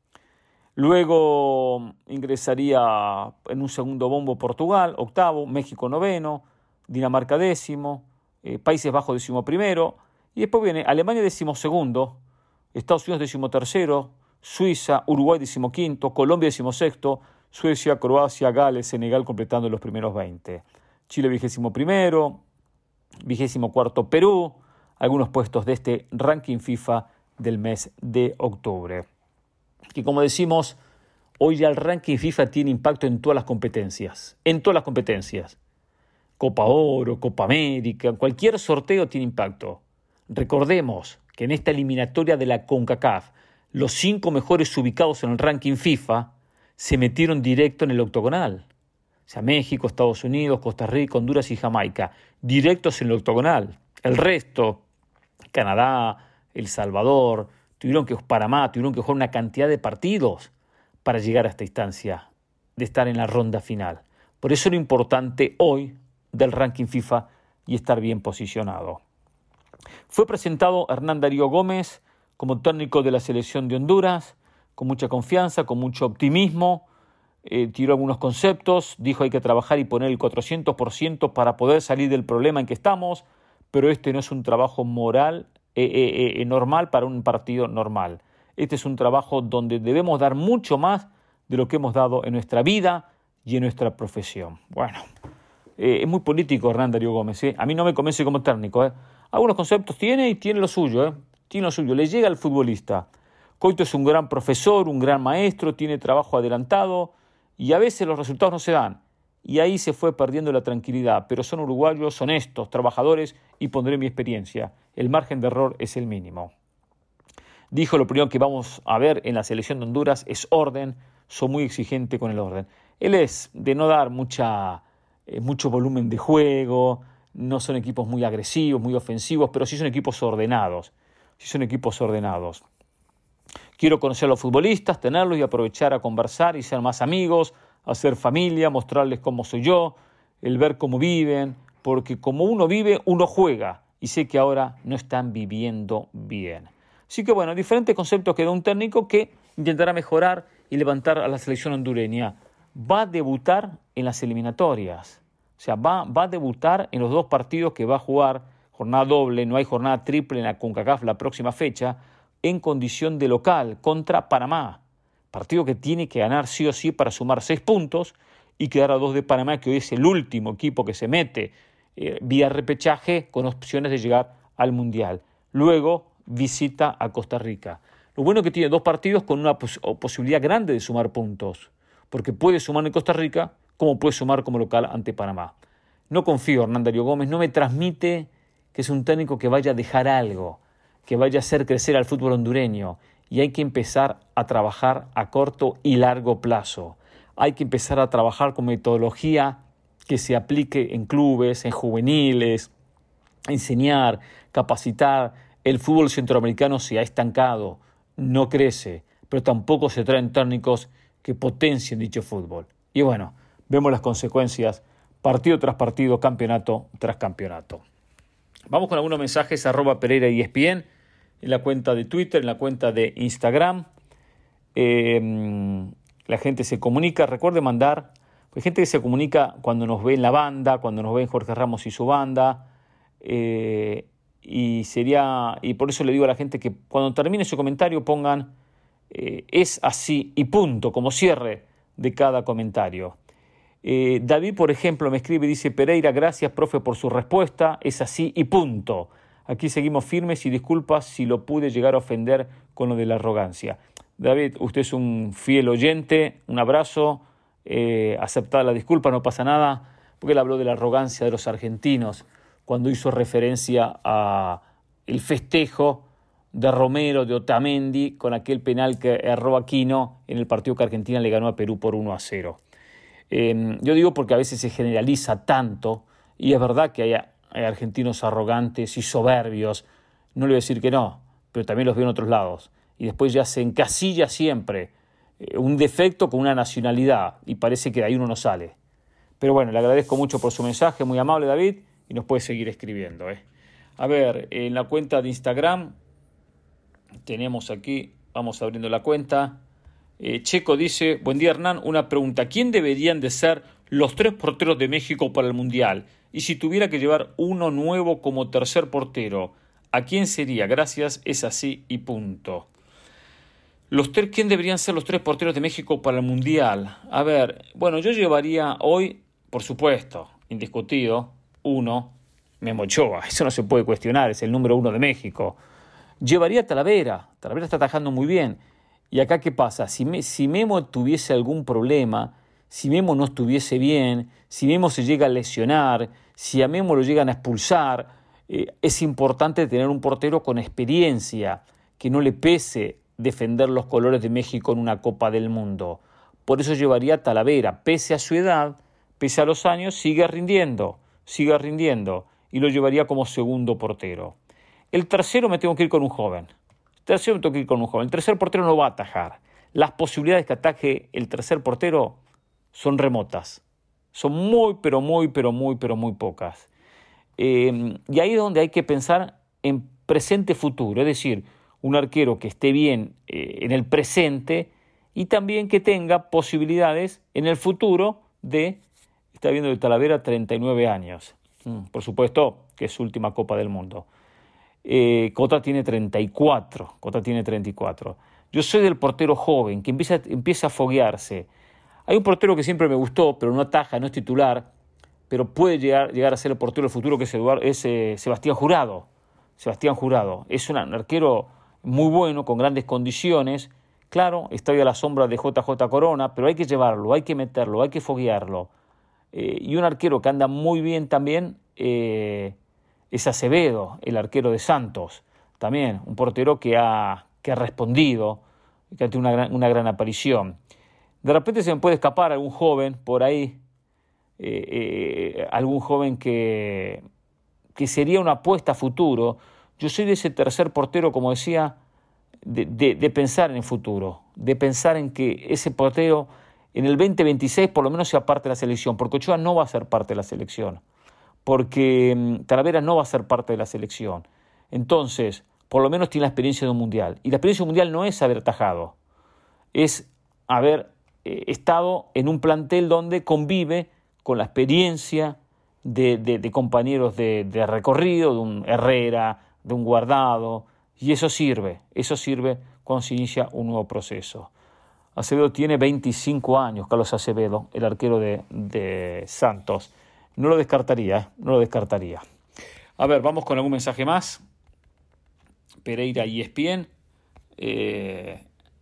Luego ingresaría en un segundo bombo Portugal, octavo, México noveno, Dinamarca décimo, eh, Países Bajos décimo primero, y después viene Alemania décimo segundo, Estados Unidos décimo tercero, Suiza, Uruguay decimoquinto, Colombia decimosexto, Suecia, Croacia, Gales, Senegal completando los primeros veinte. Chile vigésimo primero, vigésimo cuarto Perú, algunos puestos de este ranking FIFA del mes de octubre. Que como decimos, hoy ya el ranking FIFA tiene impacto en todas las competencias, en todas las competencias. Copa Oro, Copa América, cualquier sorteo tiene impacto. Recordemos que en esta eliminatoria de la CONCACAF, los cinco mejores ubicados en el ranking FIFA se metieron directo en el octogonal. O sea, México, Estados Unidos, Costa Rica, Honduras y Jamaica, directos en el octogonal. El resto, Canadá, El Salvador, tuvieron que, Panamá, tuvieron que jugar una cantidad de partidos para llegar a esta instancia, de estar en la ronda final. Por eso lo importante hoy del ranking FIFA y estar bien posicionado. Fue presentado Hernán Darío Gómez como técnico de la selección de Honduras, con mucha confianza, con mucho optimismo, eh, tiró algunos conceptos, dijo hay que trabajar y poner el cuatrocientos por ciento para poder salir del problema en que estamos, pero este no es un trabajo moral, eh, eh, eh, normal para un partido normal. Este es un trabajo donde debemos dar mucho más de lo que hemos dado en nuestra vida y en nuestra profesión. Bueno, eh, es muy político Hernán Darío Gómez, ¿eh? A mí no me convence como técnico, ¿eh? Algunos conceptos tiene y tiene lo suyo, ¿eh? Tiene lo suyo, le llega al futbolista. Coito es un gran profesor, un gran maestro, tiene trabajo adelantado y a veces los resultados no se dan. Y ahí se fue perdiendo la tranquilidad, pero son uruguayos honestos, trabajadores y pondré mi experiencia. El margen de error es el mínimo. Dijo lo primero que vamos a ver en la selección de Honduras es orden, soy muy exigente con el orden. Él es de no dar mucha, eh, mucho volumen de juego, no son equipos muy agresivos, muy ofensivos, pero sí son equipos ordenados. Sí son equipos ordenados. Quiero conocer a los futbolistas, tenerlos y aprovechar a conversar y ser más amigos, hacer familia, mostrarles cómo soy yo, el ver cómo viven, porque como uno vive, uno juega, y sé que ahora no están viviendo bien. Así que bueno, diferentes conceptos que da un técnico que intentará mejorar y levantar a la selección hondureña. Va a debutar en las eliminatorias, o sea, va, va a debutar en los dos partidos que va a jugar, jornada doble, no hay jornada triple en la CONCACAF la próxima fecha, en condición de local contra Panamá. Partido que tiene que ganar sí o sí para sumar seis puntos y quedar a dos de Panamá, que hoy es el último equipo que se mete eh, vía repechaje con opciones de llegar al Mundial. Luego visita a Costa Rica. Lo bueno es que tiene dos partidos con una pos- posibilidad grande de sumar puntos, porque puede sumar en Costa Rica como puede sumar como local ante Panamá. No confío en Hernán Darío Gómez, no me transmite que es un técnico que vaya a dejar algo, que vaya a hacer crecer al fútbol hondureño, y hay que empezar a trabajar a corto y largo plazo. Hay que empezar a trabajar con metodología que se aplique en clubes, en juveniles, enseñar, capacitar. El fútbol centroamericano se ha estancado, no crece, pero tampoco se traen técnicos que potencien dicho fútbol. Y bueno, vemos las consecuencias partido tras partido, campeonato tras campeonato. Vamos con algunos mensajes, arroba Pereira E S P N, en la cuenta de Twitter, en la cuenta de Instagram. Eh, la gente se comunica, recuerde mandar, hay gente que se comunica cuando nos ve en la banda, cuando nos ve en Jorge Ramos y su banda, eh, y sería, y por eso le digo a la gente que cuando termine su comentario pongan eh, es así y punto, como cierre de cada comentario. Eh, David, por ejemplo, me escribe y dice: Pereira, gracias, profe, por su respuesta, es así y punto. Aquí seguimos firmes y disculpas si lo pude llegar a ofender con lo de la arrogancia. David, usted es un fiel oyente, un abrazo, eh, aceptada la disculpa, no pasa nada, porque él habló de la arrogancia de los argentinos cuando hizo referencia a el festejo de Romero, de Otamendi, con aquel penal que erró Aquino en el partido que Argentina le ganó a Perú por uno a cero. Eh, yo digo porque a veces se generaliza tanto, y es verdad que hay, hay argentinos arrogantes y soberbios, no le voy a decir que no, pero también los veo en otros lados, y después ya se encasilla siempre eh, un defecto con una nacionalidad, y parece que de ahí uno no sale. Pero bueno, le agradezco mucho por su mensaje, muy amable David, y nos puede seguir escribiendo. ¿eh? A ver, en la cuenta de Instagram tenemos aquí, vamos abriendo la cuenta. Eh, Checo dice: buen día Hernán, una pregunta, ¿quién deberían de ser los tres porteros de México para el Mundial? Y si tuviera que llevar uno nuevo como tercer portero, ¿a quién sería? Gracias, es así y punto. Los tres, ¿quién deberían ser los tres porteros de México para el Mundial? A ver, bueno, yo llevaría hoy, por supuesto, indiscutido, uno, Memo Ochoa. Eso no se puede cuestionar, es el número uno de México. Llevaría a Talavera. Talavera está atajando muy bien. ¿Y acá qué pasa? Si, me, si Memo tuviese algún problema, si Memo no estuviese bien, si Memo se llega a lesionar, si a Memo lo llegan a expulsar, eh, es importante tener un portero con experiencia, que no le pese defender los colores de México en una Copa del Mundo. Por eso llevaría a Talavera. Pese a su edad, pese a los años, sigue rindiendo, sigue rindiendo, y lo llevaría como segundo portero. El tercero me tengo que ir con un joven. El tercero me tengo que ir con un joven. El tercer portero no va a atajar. Las posibilidades que ataje el tercer portero son remotas. Son muy, pero muy, pero muy, pero muy pocas. Eh, y ahí es donde hay que pensar en presente-futuro, es decir, un arquero que esté bien eh, en el presente y también que tenga posibilidades en el futuro de, está viendo de Talavera, treinta y nueve años. Mm, por supuesto que es su última Copa del Mundo. Eh, Cota tiene treinta y cuatro. Cota tiene treinta y cuatro. Yo soy del portero joven que empieza, empieza a foguearse. Hay un portero que siempre me gustó, pero no ataja, no es titular, pero puede llegar, llegar a ser el portero del futuro, que es, Eduardo, es eh, Sebastián Jurado. Sebastián Jurado. Es un arquero muy bueno, con grandes condiciones. Claro, está hoy a la sombra de J J Corona, pero hay que llevarlo, hay que meterlo, hay que foguearlo. Eh, y un arquero que anda muy bien también eh, es Acevedo, el arquero de Santos. También un portero que ha, que ha respondido, que ha tenido una gran, una gran aparición. De repente se me puede escapar algún joven por ahí, eh, eh, algún joven que, que sería una apuesta a futuro. Yo soy de ese tercer portero, como decía, de, de, de pensar en el futuro, de pensar en que ese portero en el veinte veintiséis por lo menos sea parte de la selección, porque Ochoa no va a ser parte de la selección, porque um, Talavera no va a ser parte de la selección. Entonces, por lo menos tiene la experiencia de un mundial. Y la experiencia de un mundial no es haber tajado, es haber eh, estado en un plantel donde convive con la experiencia de, de, de compañeros de, de recorrido, de un Herrera, de un Guardado, y eso sirve, eso sirve cuando se inicia un nuevo proceso. Acevedo tiene veinticinco años, Carlos Acevedo, el arquero de, de Santos. No lo descartaría, ¿eh? no lo descartaría. A ver, vamos con algún mensaje más. Pereira y E S P N. Eh,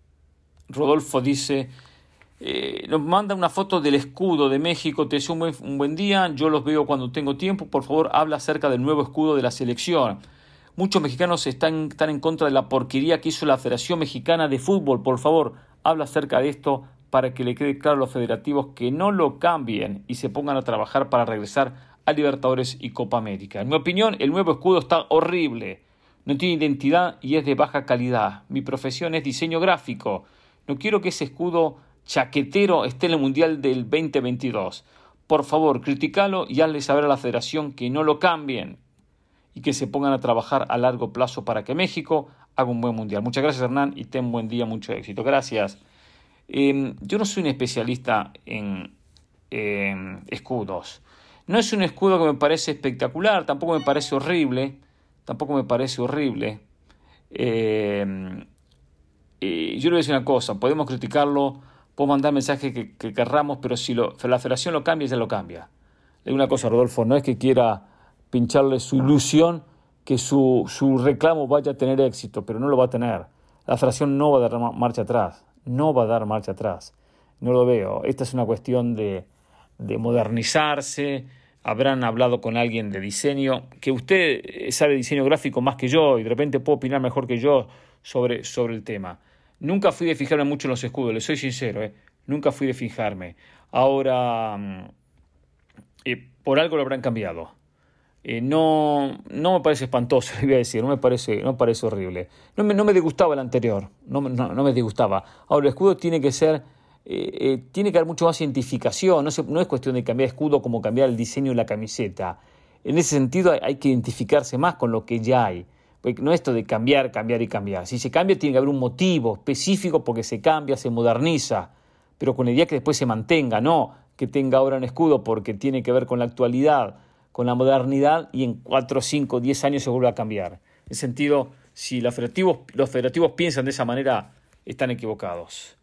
Rodolfo dice, eh, nos manda una foto del escudo de México, te deseo un buen, un buen día, yo los veo cuando tengo tiempo, por favor habla acerca del nuevo escudo de la selección. Muchos mexicanos están, están en contra de la porquería que hizo la Federación Mexicana de Fútbol. Por favor, habla acerca de esto para que le quede claro a los federativos que no lo cambien y se pongan a trabajar para regresar a Libertadores y Copa América. En mi opinión, el nuevo escudo está horrible. No tiene identidad y es de baja calidad. Mi profesión es diseño gráfico. No quiero que ese escudo chaquetero esté en el Mundial del veinte veintidós. Por favor, criticalo y hazle saber a la Federación que no lo cambien y que se pongan a trabajar a largo plazo para que México haga un buen mundial. Muchas gracias, Hernán, y ten buen día, mucho éxito. Gracias. Eh, yo no soy un especialista en eh, escudos. No es un escudo que me parece espectacular, tampoco me parece horrible, tampoco me parece horrible. Eh, eh, yo le voy a decir una cosa, podemos criticarlo, podemos mandar mensajes que, que querramos, pero si lo, la Federación lo cambia, ya lo cambia. Le digo una cosa, Rodolfo, no es que quiera pincharle su ilusión que su, su reclamo vaya a tener éxito, pero no lo va a tener. La Federación no va a dar marcha atrás, no va a dar marcha atrás. No lo veo. Esta es una cuestión de, de modernizarse. Habrán hablado con alguien de diseño, que usted sabe diseño gráfico más que yo y de repente puede opinar mejor que yo sobre, sobre el tema. Nunca fui de fijarme mucho en los escudos, le soy sincero, ¿eh? Nunca fui de fijarme. Ahora, eh, por algo lo habrán cambiado. Eh, no, no me parece espantoso, le voy a decir, no me parece, no me parece horrible. No me, no me disgustaba el anterior, no, no, no me disgustaba. Ahora, el escudo tiene que ser, eh, eh, tiene que haber mucho más identificación, no, se, no es cuestión de cambiar escudo como cambiar el diseño de la camiseta. En ese sentido hay, hay que identificarse más con lo que ya hay. Porque no es esto de cambiar, cambiar y cambiar. Si se cambia tiene que haber un motivo específico porque se cambia, se moderniza, pero con la idea que después se mantenga, no que tenga ahora un escudo porque tiene que ver con la actualidad, con la modernidad y en cuatro, cinco, diez años se vuelve a cambiar. En ese sentido, si los federativos, los federativos piensan de esa manera, están equivocados.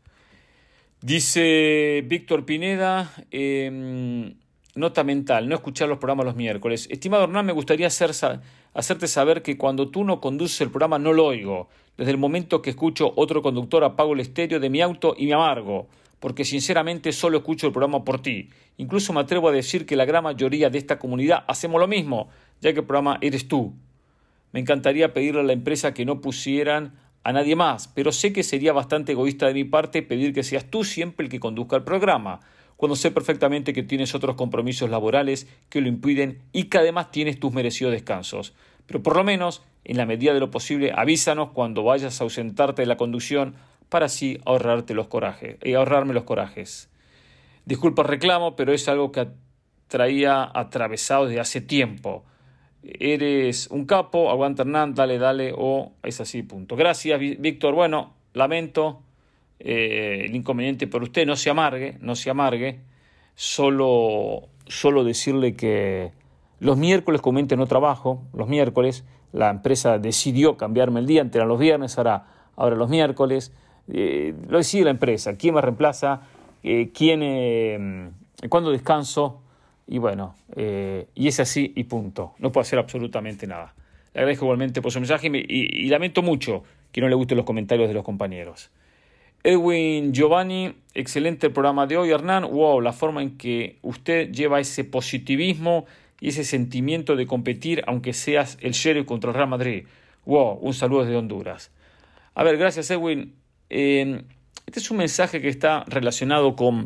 Dice Víctor Pineda, eh, nota mental, no escuchar los programas los miércoles. Estimado Hernán, me gustaría hacer, hacerte saber que cuando tú no conduces el programa no lo oigo. Desde el momento que escucho otro conductor apago el estéreo de mi auto y me amargo, porque sinceramente solo escucho el programa por ti. Incluso me atrevo a decir que la gran mayoría de esta comunidad hacemos lo mismo, ya que el programa eres tú. Me encantaría pedirle a la empresa que no pusieran a nadie más, pero sé que sería bastante egoísta de mi parte pedir que seas tú siempre el que conduzca el programa, cuando sé perfectamente que tienes otros compromisos laborales que lo impiden y que además tienes tus merecidos descansos. Pero por lo menos, en la medida de lo posible, avísanos cuando vayas a ausentarte de la conducción para así ahorrarte los corajes, y ahorrarme los corajes. Disculpa el reclamo, pero es algo que traía atravesado desde hace tiempo. Eres un capo, aguanta Hernán, dale, dale, o es así, punto. Gracias, Víctor. Bueno, lamento eh, el inconveniente por usted, no se amargue, no se amargue. Solo, solo decirle que los miércoles, comúnmente no trabajo, los miércoles, la empresa decidió cambiarme el día, antes eran los viernes, ahora, ahora los miércoles. Eh, lo decide la empresa, quién me reemplaza, eh, quién, eh, cuándo descanso, y bueno, eh, y es así y punto, no puedo hacer absolutamente nada. Le agradezco igualmente por su mensaje y, me, y, y lamento mucho que no le gusten los comentarios de los compañeros. Edwin Giovanni, excelente el programa de hoy, Hernán. Wow, la forma en que usted lleva ese positivismo y ese sentimiento de competir, aunque seas el Sheriff contra el Real Madrid. Wow, un saludo desde Honduras. A ver, gracias, Edwin. Eh, este es un mensaje que está relacionado con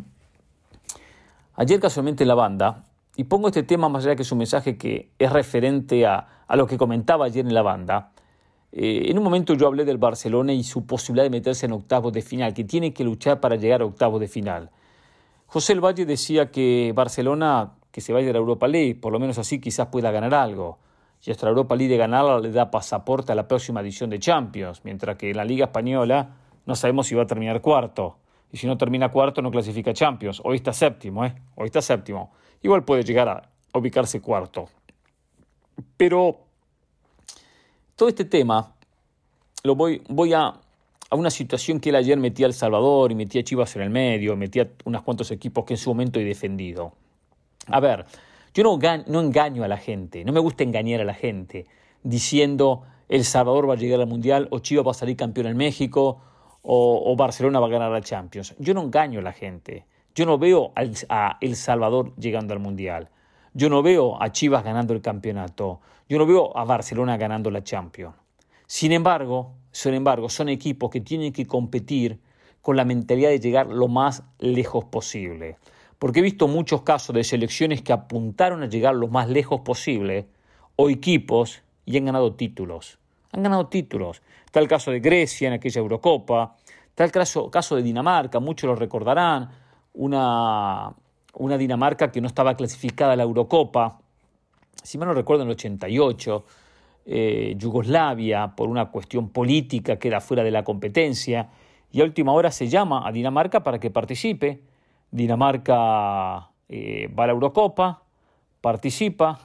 ayer casualmente en la banda, y pongo este tema más allá de que es un mensaje que es referente a, a lo que comentaba ayer en la banda. Eh, en un momento yo hablé del Barcelona y su posibilidad de meterse en octavos de final, que tiene que luchar para llegar a octavos de final. José El Valle decía que Barcelona, que se vaya a la Europa League, por lo menos así quizás pueda ganar algo. Y hasta la Europa League de ganarla le da pasaporte a la próxima edición de Champions, mientras que en la Liga Española no sabemos si va a terminar cuarto. Y si no termina cuarto, no clasifica Champions. Hoy está séptimo, ¿eh? Hoy está séptimo. Igual puede llegar a ubicarse cuarto. Pero todo este tema lo voy, voy a, a una situación que él ayer metía a El Salvador y metía a Chivas en el medio, metía unos cuantos equipos que en su momento he defendido. A ver, yo no, no engaño a la gente, no me gusta engañar a la gente diciendo El Salvador va a llegar al Mundial o Chivas va a salir campeón en México o, o Barcelona va a ganar la Champions. Yo no engaño a la gente. Yo no veo a El Salvador llegando al Mundial. Yo no veo a Chivas ganando el campeonato. Yo no veo a Barcelona ganando la Champions. Sin embargo, sin embargo, son equipos que tienen que competir con la mentalidad de llegar lo más lejos posible. Porque he visto muchos casos de selecciones que apuntaron a llegar lo más lejos posible, o equipos, y han ganado títulos. Han ganado títulos. Está el caso de Grecia en aquella Eurocopa. Está el caso, caso de Dinamarca, muchos lo recordarán. Una, una Dinamarca que no estaba clasificada a la Eurocopa, si mal no recuerdo en el ochenta y ocho, eh, Yugoslavia, por una cuestión política que era fuera de la competencia, y a última hora se llama a Dinamarca para que participe. Dinamarca eh, va a la Eurocopa, participa,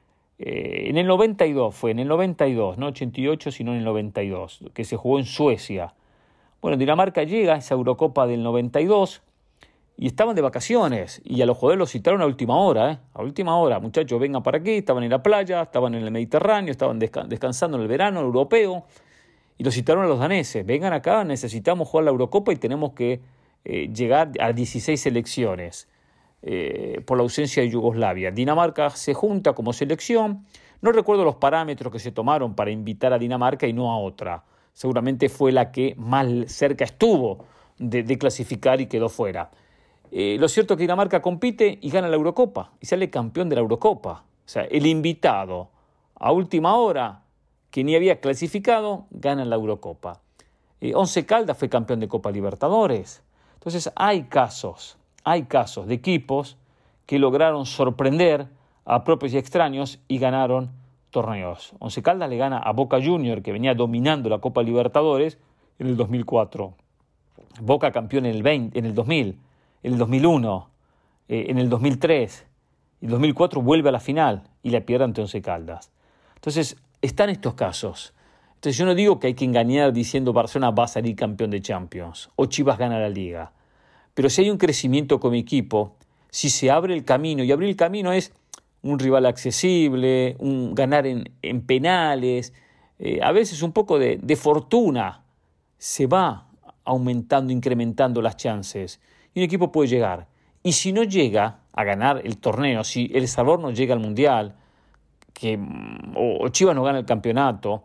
eh, en el noventa y dos fue, en el noventa y dos, no ochenta y ocho, sino en el noventa y dos, que se jugó en Suecia. Bueno, Dinamarca llega a esa Eurocopa del noventa y dos, y estaban de vacaciones, y a los jugadores los citaron a última hora, ¿eh? A última hora, muchachos, vengan para aquí, estaban en la playa, estaban en el Mediterráneo, estaban desca- descansando en el verano europeo, y los citaron a los daneses, vengan acá, necesitamos jugar la Eurocopa y tenemos que eh, llegar a dieciséis selecciones eh, por la ausencia de Yugoslavia. Dinamarca se junta como selección, no recuerdo los parámetros que se tomaron para invitar a Dinamarca y no a otra, seguramente fue la que más cerca estuvo de, de clasificar y quedó fuera. Eh, lo cierto es que Dinamarca compite y gana la Eurocopa y sale campeón de la Eurocopa. O sea, el invitado a última hora que ni había clasificado gana la Eurocopa. Eh, Once Caldas fue campeón de Copa Libertadores. Entonces hay casos, hay casos de equipos que lograron sorprender a propios y extraños y ganaron torneos. Once Caldas le gana a Boca Juniors, que venía dominando la Copa Libertadores en el dos mil cuatro. Boca campeón en el, veinte, en el dos mil. En el dos mil uno, eh, en el dos mil tres, en el dos mil cuatro vuelve a la final y la pierde ante Once Caldas. Entonces, están estos casos. Entonces yo no digo que hay que engañar diciendo Barcelona va a salir campeón de Champions o Chivas gana la Liga. Pero si hay un crecimiento como equipo, si se abre el camino, y abrir el camino es un rival accesible, un ganar en, en penales, eh, a veces un poco de, de fortuna, se va aumentando, incrementando las chances. Y un equipo puede llegar. Y si no llega a ganar el torneo, si El Salvador no llega al Mundial, que, o, o Chivas no gana el campeonato,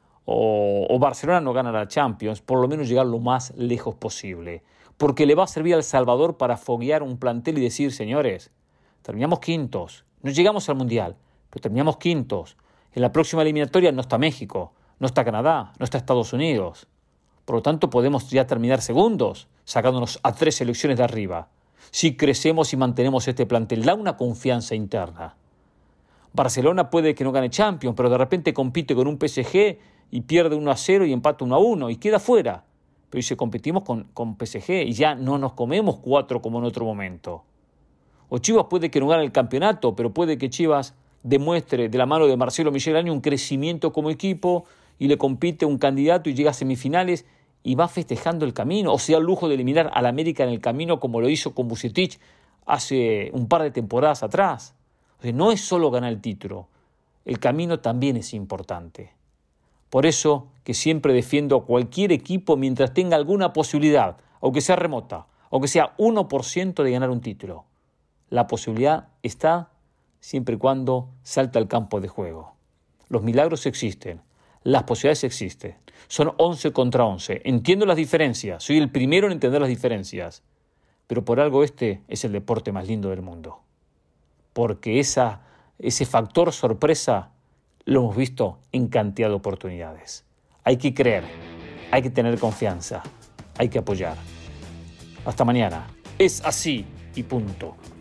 o, o Barcelona no gana la Champions, por lo menos llegar lo más lejos posible. Porque le va a servir al Salvador para foguear un plantel y decir, señores, terminamos quintos, no llegamos al Mundial, pero terminamos quintos. En la próxima eliminatoria no está México, no está Canadá, no está Estados Unidos. Por lo tanto, podemos ya terminar segundos, sacándonos a tres selecciones de arriba. Si crecemos y mantenemos este plantel, da una confianza interna. Barcelona puede que no gane Champions, pero de repente compite con un P S G y pierde uno a cero y empata uno a uno y queda fuera. Pero dice, competimos con, con P S G y ya no nos comemos cuatro como en otro momento. O Chivas puede que no gane el campeonato, pero puede que Chivas demuestre de la mano de Marcelo Michel Año un crecimiento como equipo y le compite un candidato y llega a semifinales y va festejando el camino, o sea, el lujo de eliminar al América en el camino como lo hizo con Vucetich hace un par de temporadas atrás. O sea, no es solo ganar el título, el camino también es importante. Por eso que siempre defiendo a cualquier equipo mientras tenga alguna posibilidad, aunque sea remota, aunque sea uno por ciento de ganar un título. La posibilidad está siempre y cuando salta al campo de juego. Los milagros existen, las posibilidades existen. Son once contra once. Entiendo las diferencias, soy el primero en entender las diferencias. Pero por algo este es el deporte más lindo del mundo. Porque esa, ese factor sorpresa lo hemos visto en cantidad de oportunidades. Hay que creer, hay que tener confianza, hay que apoyar. Hasta mañana. Es así y punto.